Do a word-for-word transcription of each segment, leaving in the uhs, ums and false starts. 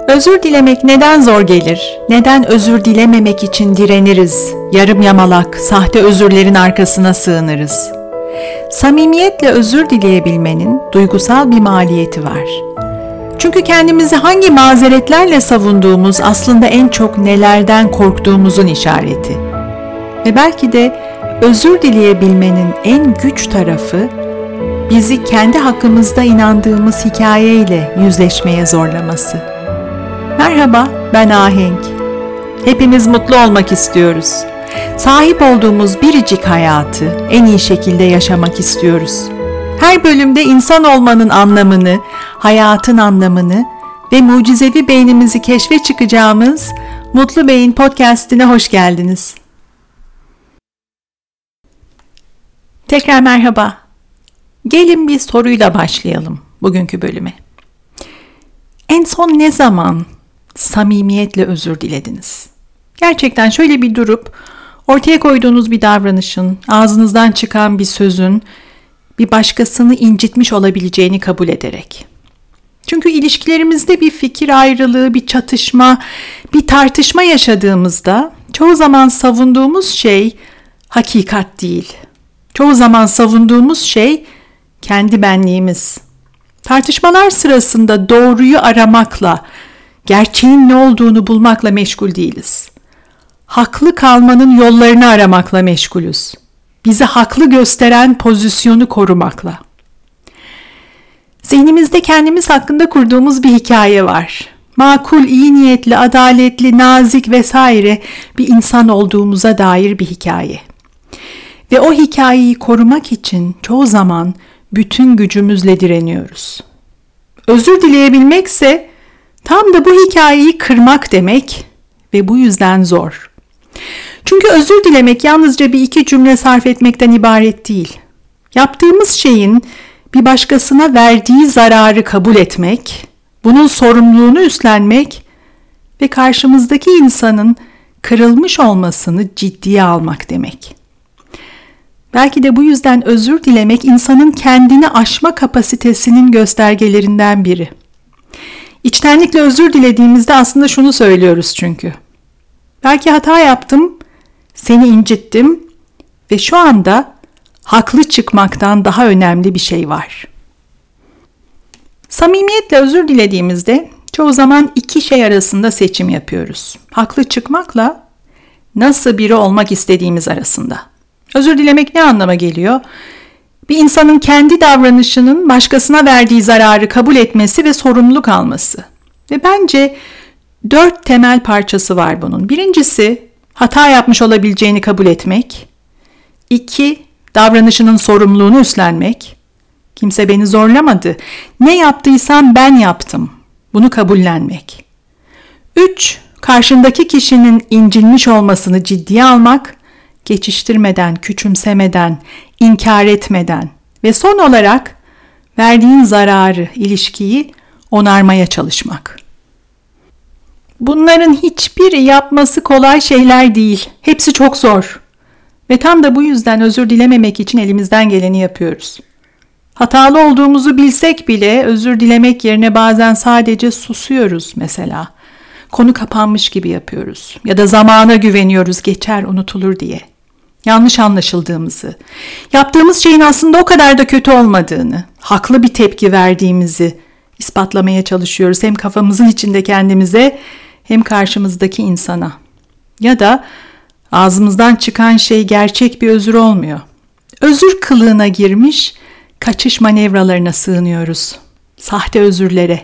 Özür dilemek neden zor gelir? Neden özür dilememek için direniriz? Yarım yamalak, sahte özürlerin arkasına sığınırız. Samimiyetle özür dileyebilmenin duygusal bir maliyeti var. Çünkü kendimizi hangi mazeretlerle savunduğumuz aslında en çok nelerden korktuğumuzun işareti. Ve belki de özür dileyebilmenin en güç tarafı, bizi kendi hakkımızda inandığımız hikayeyle yüzleşmeye zorlaması. Merhaba, ben Ahenk. Hepimiz mutlu olmak istiyoruz. Sahip olduğumuz biricik hayatı en iyi şekilde yaşamak istiyoruz. Her bölümde insan olmanın anlamını, hayatın anlamını ve mucizevi beynimizi keşfe çıkacağımız Mutlu Beyin Podcast'ine hoş geldiniz. Tekrar merhaba. Gelin bir soruyla başlayalım bugünkü bölüme. En son ne zaman samimiyetle özür dilediniz? Gerçekten şöyle bir durup ortaya koyduğunuz bir davranışın, ağzınızdan çıkan bir sözün bir başkasını incitmiş olabileceğini kabul ederek. Çünkü ilişkilerimizde bir fikir ayrılığı, bir çatışma, bir tartışma yaşadığımızda çoğu zaman savunduğumuz şey hakikat değil. Çoğu zaman savunduğumuz şey kendi benliğimiz. Tartışmalar sırasında doğruyu aramakla, gerçeğin ne olduğunu bulmakla meşgul değiliz. Haklı kalmanın yollarını aramakla meşgulüz. Bizi haklı gösteren pozisyonu korumakla. Zihnimizde kendimiz hakkında kurduğumuz bir hikaye var. Makul, iyi niyetli, adaletli, nazik vesaire bir insan olduğumuza dair bir hikaye. Ve o hikayeyi korumak için çoğu zaman bütün gücümüzle direniyoruz. Özür dileyebilmekse tam da bu hikayeyi kırmak demek ve bu yüzden zor. Çünkü özür dilemek yalnızca bir iki cümle sarf etmekten ibaret değil. Yaptığımız şeyin bir başkasına verdiği zararı kabul etmek, bunun sorumluluğunu üstlenmek ve karşımızdaki insanın kırılmış olmasını ciddiye almak demek. Belki de bu yüzden özür dilemek insanın kendini aşma kapasitesinin göstergelerinden biri. İçtenlikle özür dilediğimizde aslında şunu söylüyoruz çünkü. Belki hata yaptım, seni incittim ve şu anda haklı çıkmaktan daha önemli bir şey var. Samimiyetle özür dilediğimizde çoğu zaman iki şey arasında seçim yapıyoruz. Haklı çıkmakla nasıl biri olmak istediğimiz arasında. Özür dilemek ne anlama geliyor? Bir insanın kendi davranışının başkasına verdiği zararı kabul etmesi ve sorumluluk alması. Ve bence dört temel parçası var bunun. Birincisi, hata yapmış olabileceğini kabul etmek. İki, davranışının sorumluluğunu üstlenmek. Kimse beni zorlamadı. Ne yaptıysam ben yaptım. Bunu kabullenmek. Üç, karşındaki kişinin incinmiş olmasını ciddiye almak. Geçiştirmeden, küçümsemeden, inkar etmeden ve son olarak verdiğin zararı, ilişkiyi onarmaya çalışmak. Bunların hiçbiri yapması kolay şeyler değil. Hepsi çok zor. Ve tam da bu yüzden özür dilememek için elimizden geleni yapıyoruz. Hatalı olduğumuzu bilsek bile özür dilemek yerine bazen sadece susuyoruz mesela. Konu kapanmış gibi yapıyoruz ya da zamana güveniyoruz geçer unutulur diye. Yanlış anlaşıldığımızı, yaptığımız şeyin aslında o kadar da kötü olmadığını, haklı bir tepki verdiğimizi ispatlamaya çalışıyoruz. Hem kafamızın içinde kendimize hem karşımızdaki insana. Ya da ağzımızdan çıkan şey gerçek bir özür olmuyor. Özür kılığına girmiş kaçış manevralarına sığınıyoruz. Sahte özürlere.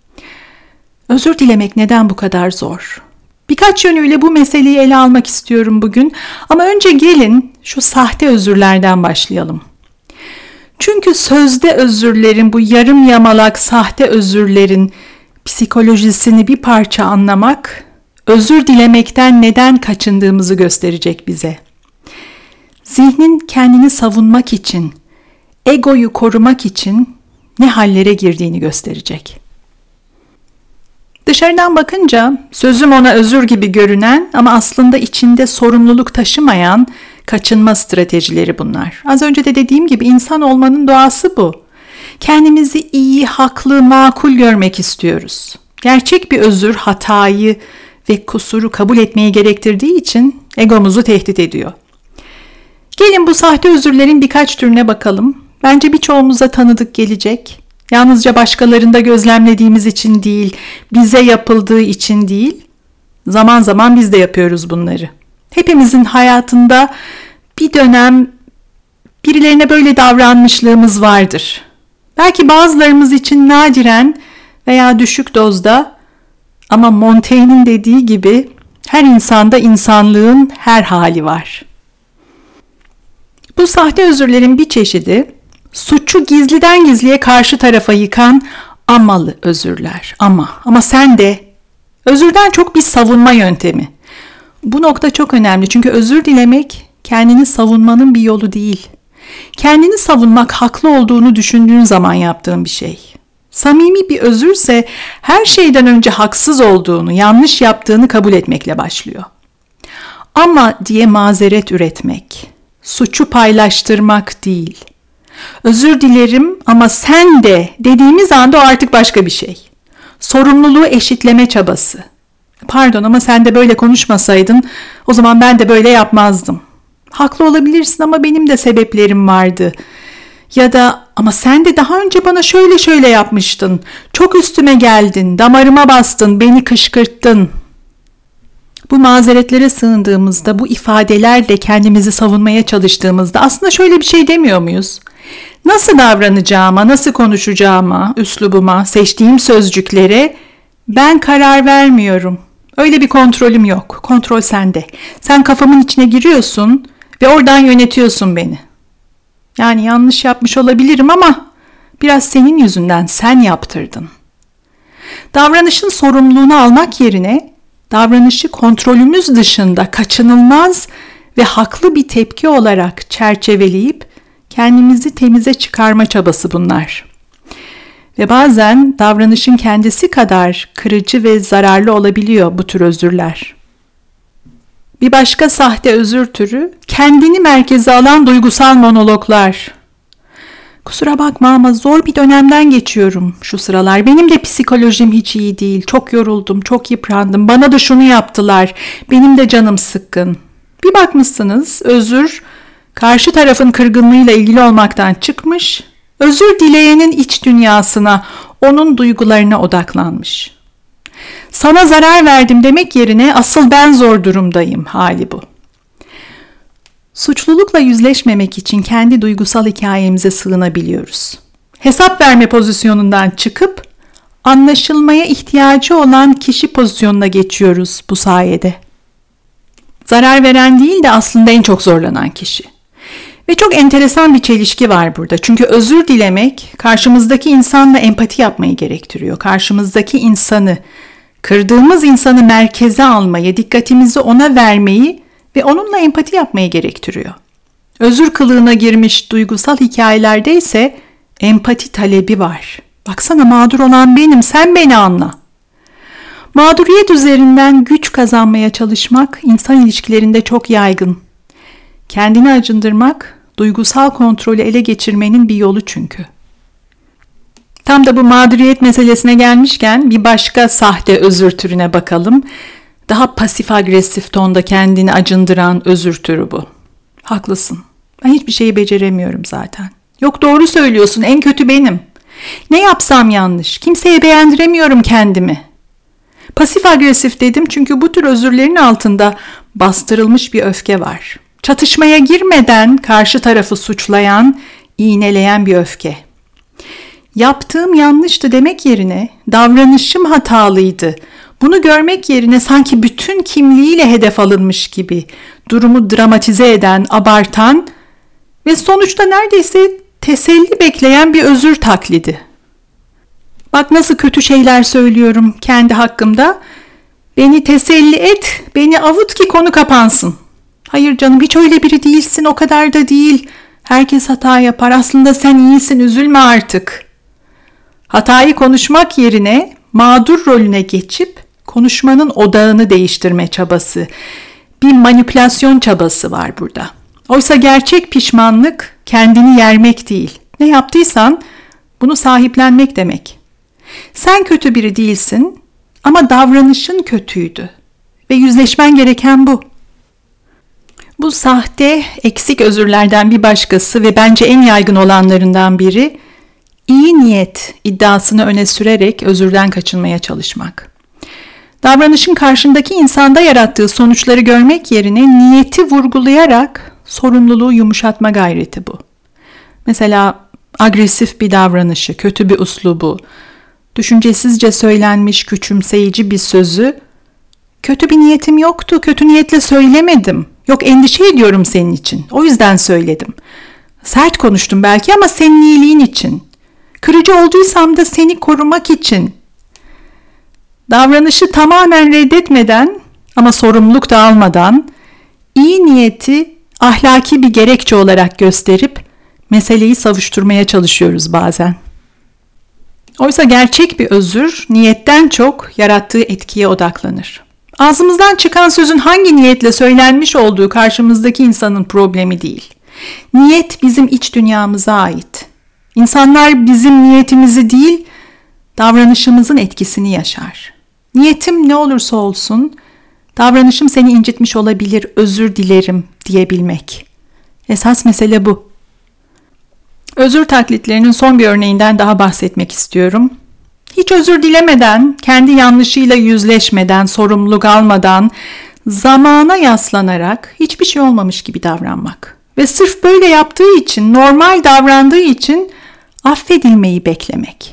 Özür dilemek neden bu kadar zor? Birkaç yönüyle bu meseleyi ele almak istiyorum bugün. Ama önce gelin şu sahte özürlerden başlayalım. Çünkü sözde özürlerin, bu yarım yamalak sahte özürlerin psikolojisini bir parça anlamak, özür dilemekten neden kaçındığımızı gösterecek bize. Zihnin kendini savunmak için, egoyu korumak için ne hallere girdiğini gösterecek. Dışarıdan bakınca sözüm ona özür gibi görünen ama aslında içinde sorumluluk taşımayan kaçınma stratejileri bunlar. Az önce de dediğim gibi insan olmanın doğası bu. Kendimizi iyi, haklı, makul görmek istiyoruz. Gerçek bir özür hatayı ve kusuru kabul etmeyi gerektirdiği için egomuzu tehdit ediyor. Gelin bu sahte özürlerin birkaç türüne bakalım. Bence birçoğumuza tanıdık gelecek. Yalnızca başkalarında gözlemlediğimiz için değil, bize yapıldığı için değil, zaman zaman biz de yapıyoruz bunları. Hepimizin hayatında bir dönem birilerine böyle davranmışlığımız vardır. Belki bazılarımız için nadiren veya düşük dozda, ama Montaigne'in dediği gibi her insanda insanlığın her hali var. Bu sahte özürlerin bir çeşidi, suçu gizliden gizliye karşı tarafa yıkan amalı özürler. Ama, ama sen de özürden çok bir savunma yöntemi. Bu nokta çok önemli çünkü özür dilemek kendini savunmanın bir yolu değil. Kendini savunmak haklı olduğunu düşündüğün zaman yaptığın bir şey. Samimi bir özürse her şeyden önce haksız olduğunu, yanlış yaptığını kabul etmekle başlıyor. Ama diye mazeret üretmek, suçu paylaştırmak değil. Özür dilerim ama sen de dediğimiz anda o artık başka bir şey. Sorumluluğu eşitleme çabası. Pardon ama sen de böyle konuşmasaydın o zaman ben de böyle yapmazdım. Haklı olabilirsin ama benim de sebeplerim vardı. Ya da ama sen de daha önce bana şöyle şöyle yapmıştın. Çok üstüme geldin, damarıma bastın, beni kışkırttın. Bu mazeretlere sığındığımızda, bu ifadelerle kendimizi savunmaya çalıştığımızda aslında şöyle bir şey demiyor muyuz? Nasıl davranacağıma, nasıl konuşacağıma, üslubuma, seçtiğim sözcüklere ben karar vermiyorum. Öyle bir kontrolüm yok. Kontrol sende. Sen kafamın içine giriyorsun ve oradan yönetiyorsun beni. Yani yanlış yapmış olabilirim ama biraz senin yüzünden, sen yaptırdın. Davranışın sorumluluğunu almak yerine davranışı kontrolümüz dışında kaçınılmaz ve haklı bir tepki olarak çerçeveleyip kendimizi temize çıkarma çabası bunlar. Ve bazen davranışın kendisi kadar kırıcı ve zararlı olabiliyor bu tür özürler. Bir başka sahte özür türü, kendini merkeze alan duygusal monologlar. Kusura bakma ama zor bir dönemden geçiyorum şu sıralar. Benim de psikolojim hiç iyi değil. Çok yoruldum, çok yıprandım. Bana da şunu yaptılar. Benim de canım sıkkın. Bir bakmışsınız özür karşı tarafın kırgınlığıyla ilgili olmaktan çıkmış, özür dileyenin iç dünyasına, onun duygularına odaklanmış. Sana zarar verdim demek yerine asıl ben zor durumdayım hali bu. Suçlulukla yüzleşmemek için kendi duygusal hikayemize sığınabiliyoruz. Hesap verme pozisyonundan çıkıp anlaşılmaya ihtiyacı olan kişi pozisyonuna geçiyoruz bu sayede. Zarar veren değil de aslında en çok zorlanan kişi. Ve çok enteresan bir çelişki var burada. Çünkü özür dilemek karşımızdaki insanla empati yapmayı gerektiriyor. Karşımızdaki insanı, kırdığımız insanı merkeze almayı, dikkatimizi ona vermeyi ve onunla empati yapmayı gerektiriyor. Özür kılığına girmiş duygusal hikayelerde ise empati talebi var. Baksana mağdur olan benim, sen beni anla. Mağduriyet üzerinden güç kazanmaya çalışmak insan ilişkilerinde çok yaygın. Kendini acındırmak, duygusal kontrolü ele geçirmenin bir yolu çünkü. Tam da bu mağduriyet meselesine gelmişken bir başka sahte özür türüne bakalım. Daha pasif agresif tonda kendini acındıran özür türü bu. Haklısın. Ben hiçbir şeyi beceremiyorum zaten. Yok doğru söylüyorsun, en kötü benim. Ne yapsam yanlış, kimseye beğendiremiyorum kendimi. Pasif agresif dedim çünkü bu tür özürlerin altında bastırılmış bir öfke var. Çatışmaya girmeden karşı tarafı suçlayan, iğneleyen bir öfke. Yaptığım yanlıştı demek yerine davranışım hatalıydı. Bunu görmek yerine sanki bütün kimliğiyle hedef alınmış gibi durumu dramatize eden, abartan ve sonuçta neredeyse teselli bekleyen bir özür taklidi. Bak nasıl kötü şeyler söylüyorum kendi hakkımda. Beni teselli et, beni avut ki konu kapansın. Hayır canım, hiç öyle biri değilsin, o kadar da değil. Herkes hata yapar, aslında sen iyisin, üzülme artık. Hatayı konuşmak yerine mağdur rolüne geçip konuşmanın odağını değiştirme çabası, bir manipülasyon çabası var burada. Oysa gerçek pişmanlık kendini yermek değil. Ne yaptıysan bunu sahiplenmek demek. Sen kötü biri değilsin, Ama davranışın kötüydü ve yüzleşmen gereken bu. Bu sahte, eksik özürlerden bir başkası ve bence en yaygın olanlarından biri, iyi niyet iddiasını öne sürerek özürden kaçınmaya çalışmak. Davranışın karşındaki insanda yarattığı sonuçları görmek yerine niyeti vurgulayarak sorumluluğu yumuşatma gayreti bu. Mesela agresif bir davranışı, kötü bir uslubu, düşüncesizce söylenmiş küçümseyici bir sözü, kötü bir niyetim yoktu, kötü niyetle söylemedim, yok endişe ediyorum senin için, o yüzden söyledim. Sert konuştum belki ama senin iyiliğin için. Kırıcı olduysam da seni korumak için. Davranışı tamamen reddetmeden ama sorumluluk da almadan iyi niyeti ahlaki bir gerekçe olarak gösterip meseleyi savuşturmaya çalışıyoruz bazen. Oysa gerçek bir özür niyetten çok yarattığı etkiye odaklanır. Ağzımızdan çıkan sözün hangi niyetle söylenmiş olduğu karşımızdaki insanın problemi değil. Niyet bizim iç dünyamıza ait. İnsanlar bizim niyetimizi değil, davranışımızın etkisini yaşar. Niyetim ne olursa olsun, davranışım seni incitmiş olabilir, özür dilerim diyebilmek. Esas mesele bu. Özür taklitlerinin son bir örneğinden daha bahsetmek istiyorum. Hiç özür dilemeden, kendi yanlışıyla yüzleşmeden, sorumluluk almadan, zamana yaslanarak hiçbir şey olmamış gibi davranmak. Ve sırf böyle yaptığı için, normal davrandığı için affedilmeyi beklemek.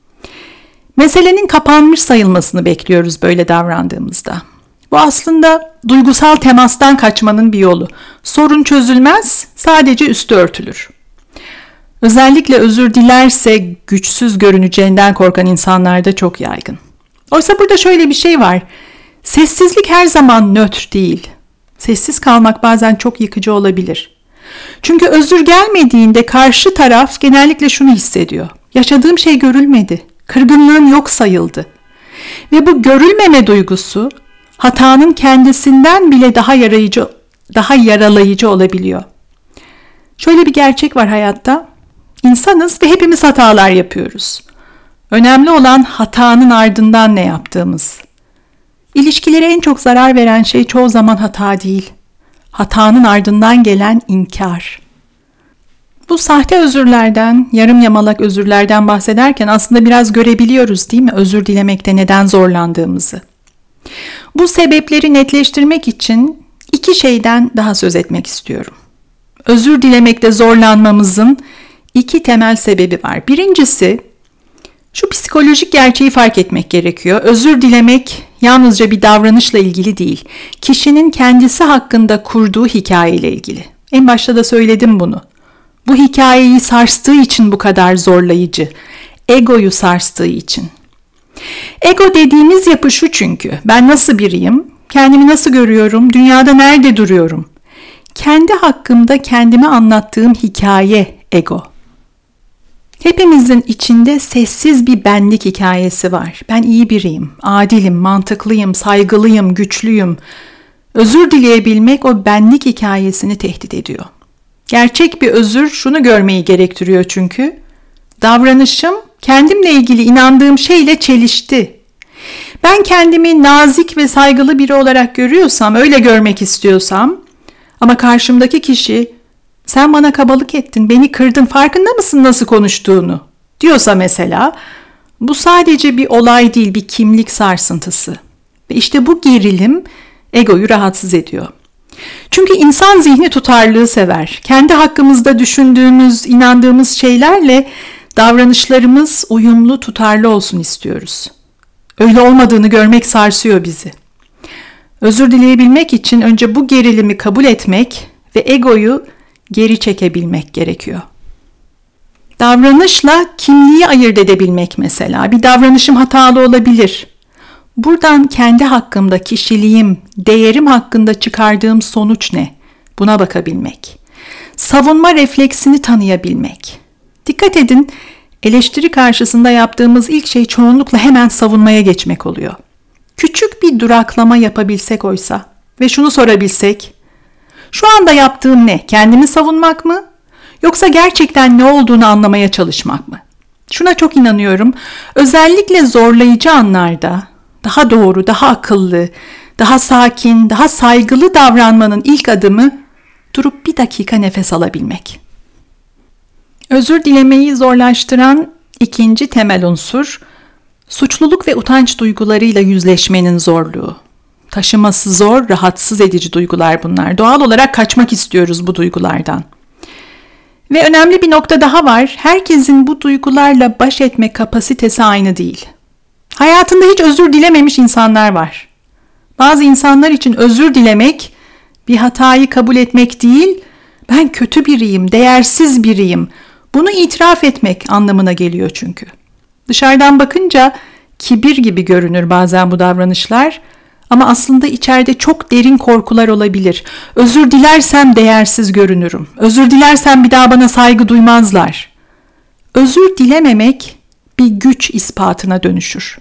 Meselenin kapanmış sayılmasını bekliyoruz böyle davrandığımızda. Bu aslında duygusal temastan kaçmanın bir yolu. Sorun çözülmez, sadece üstü örtülür. Özellikle özür dilerse güçsüz görüneceğinden korkan insanlarda çok yaygın. Oysa burada şöyle bir şey var. Sessizlik her zaman nötr değil. Sessiz kalmak bazen çok yıkıcı olabilir. Çünkü özür gelmediğinde karşı taraf genellikle şunu hissediyor. Yaşadığım şey görülmedi. Kırgınlığım yok sayıldı. Ve bu görülmeme duygusu hatanın kendisinden bile daha yarayıcı, daha yaralayıcı olabiliyor. Şöyle bir gerçek var hayatta. İnsanız ve hepimiz hatalar yapıyoruz. Önemli olan hatanın ardından ne yaptığımız. İlişkilere en çok zarar veren şey çoğu zaman hata değil. Hatanın ardından gelen inkar. Bu sahte özürlerden, yarım yamalak özürlerden bahsederken aslında biraz görebiliyoruz değil mi? Özür dilemekte neden zorlandığımızı. Bu sebepleri netleştirmek için iki şeyden daha söz etmek istiyorum. Özür dilemekte zorlanmamızın iki temel sebebi var. Birincisi, şu psikolojik gerçeği fark etmek gerekiyor. Özür dilemek yalnızca bir davranışla ilgili değil. Kişinin kendisi hakkında kurduğu hikayeyle ilgili. En başta da söyledim bunu. Bu hikayeyi sarstığı için bu kadar zorlayıcı. Egoyu sarstığı için. Ego dediğimiz yapı şu çünkü. Ben nasıl biriyim? Kendimi nasıl görüyorum? Dünyada nerede duruyorum? Kendi hakkımda kendime anlattığım hikaye ego. Hepimizin içinde sessiz bir benlik hikayesi var. Ben iyi biriyim, adilim, mantıklıyım, saygılıyım, güçlüyüm. Özür dileyebilmek o benlik hikayesini tehdit ediyor. Gerçek bir özür şunu görmeyi gerektiriyor çünkü. Davranışım kendimle ilgili inandığım şeyle çelişti. Ben kendimi nazik ve saygılı biri olarak görüyorsam, öyle görmek istiyorsam ama karşımdaki kişi sen bana kabalık ettin, beni kırdın, farkında mısın nasıl konuştuğunu diyorsa mesela, bu sadece bir olay değil, bir kimlik sarsıntısı. Ve işte bu gerilim egoyu rahatsız ediyor. Çünkü insan zihni tutarlılığı sever. Kendi hakkımızda düşündüğümüz, inandığımız şeylerle davranışlarımız uyumlu, tutarlı olsun istiyoruz. Öyle olmadığını görmek sarsıyor bizi. Özür dileyebilmek için önce bu gerilimi kabul etmek ve egoyu geri çekebilmek gerekiyor. Davranışla kimliği ayırt edebilmek mesela. Bir davranışım hatalı olabilir. Buradan kendi hakkımda kişiliğim, değerim hakkında çıkardığım sonuç ne? Buna bakabilmek. Savunma refleksini tanıyabilmek. Dikkat edin, eleştiri karşısında yaptığımız ilk şey çoğunlukla hemen savunmaya geçmek oluyor. Küçük bir duraklama yapabilsek oysa ve şunu sorabilsek, şu anda yaptığım ne? Kendimi savunmak mı? Yoksa gerçekten ne olduğunu anlamaya çalışmak mı? Şuna çok inanıyorum. Özellikle zorlayıcı anlarda, daha doğru, daha akıllı, daha sakin, daha saygılı davranmanın ilk adımı durup bir dakika nefes alabilmek. Özür dilemeyi zorlaştıran ikinci temel unsur, suçluluk ve utanç duygularıyla yüzleşmenin zorluğu. Taşıması zor, rahatsız edici duygular bunlar. Doğal olarak kaçmak istiyoruz bu duygulardan. Ve önemli bir nokta daha var. Herkesin bu duygularla baş etme kapasitesi aynı değil. Hayatında hiç özür dilememiş insanlar var. Bazı insanlar için özür dilemek bir hatayı kabul etmek değil, ben kötü biriyim, değersiz biriyim. Bunu itiraf etmek anlamına geliyor çünkü. Dışarıdan bakınca kibir gibi görünür bazen bu davranışlar ama aslında içeride çok derin korkular olabilir. Özür dilersem değersiz görünürüm. Özür dilersem bir daha bana saygı duymazlar. Özür dilememek bir güç ispatına dönüşür.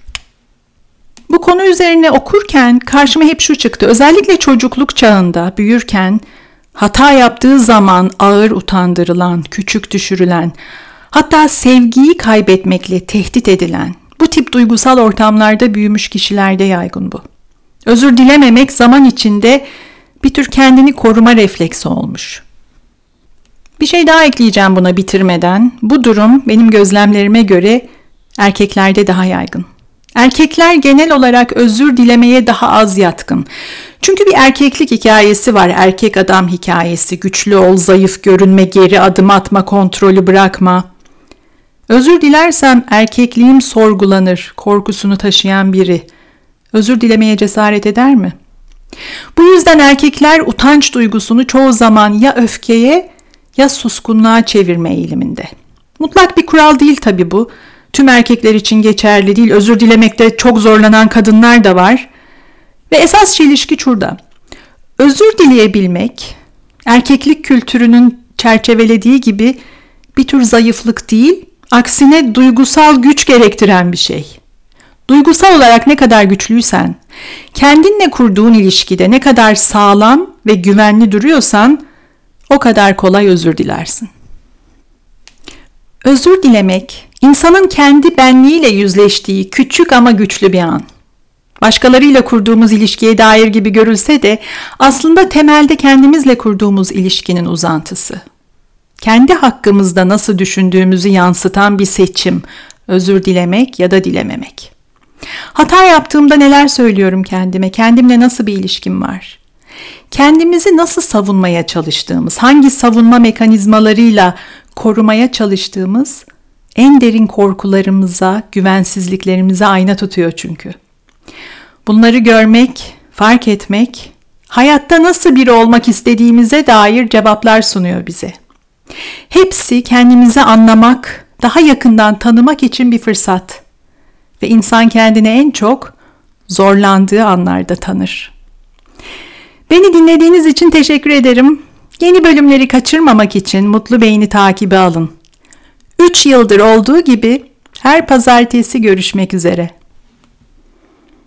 Bu konu üzerine okurken karşıma hep şu çıktı. Özellikle çocukluk çağında büyürken hata yaptığı zaman ağır utandırılan, küçük düşürülen, hatta sevgiyi kaybetmekle tehdit edilen, bu tip duygusal ortamlarda büyümüş kişilerde yaygın bu. Özür dilememek zaman içinde bir tür kendini koruma refleksi olmuş. Bir şey daha ekleyeceğim buna bitirmeden. Bu durum benim gözlemlerime göre erkeklerde daha yaygın. Erkekler genel olarak özür dilemeye daha az yatkın. Çünkü bir erkeklik hikayesi var, erkek adam hikayesi. Güçlü ol, zayıf görünme, geri adım atma, kontrolü bırakma. Özür dilersem erkekliğim sorgulanır korkusunu taşıyan biri özür dilemeye cesaret eder mi? Bu yüzden erkekler utanç duygusunu çoğu zaman ya öfkeye ya suskunluğa çevirme eğiliminde. Mutlak bir kural değil tabii bu. Tüm erkekler için geçerli değil. Özür dilemekte çok zorlanan kadınlar da var. Ve esas çelişki şurada. Özür dileyebilmek, erkeklik kültürünün çerçevelediği gibi bir tür zayıflık değil, aksine duygusal güç gerektiren bir şey. Duygusal olarak ne kadar güçlüysen, kendinle kurduğun ilişkide ne kadar sağlam ve güvenli duruyorsan, o kadar kolay özür dilersin. Özür dilemek, insanın kendi benliğiyle yüzleştiği küçük ama güçlü bir an. Başkalarıyla kurduğumuz ilişkiye dair gibi görülse de aslında temelde kendimizle kurduğumuz ilişkinin uzantısı. Kendi hakkımızda nasıl düşündüğümüzü yansıtan bir seçim, özür dilemek ya da dilememek. Hata yaptığımda neler söylüyorum kendime, kendimle nasıl bir ilişkim var? Kendimizi nasıl savunmaya çalıştığımız, hangi savunma mekanizmalarıyla korumaya çalıştığımız en derin korkularımıza, güvensizliklerimize ayna tutuyor çünkü. Bunları görmek, fark etmek, hayatta nasıl biri olmak istediğimize dair cevaplar sunuyor bize. Hepsi kendimizi anlamak, daha yakından tanımak için bir fırsat. Ve insan kendini en çok zorlandığı anlarda tanır. Beni dinlediğiniz için teşekkür ederim. Yeni bölümleri kaçırmamak için Mutlu Beyni takibe alın. Üç yıldır olduğu gibi her pazartesi görüşmek üzere.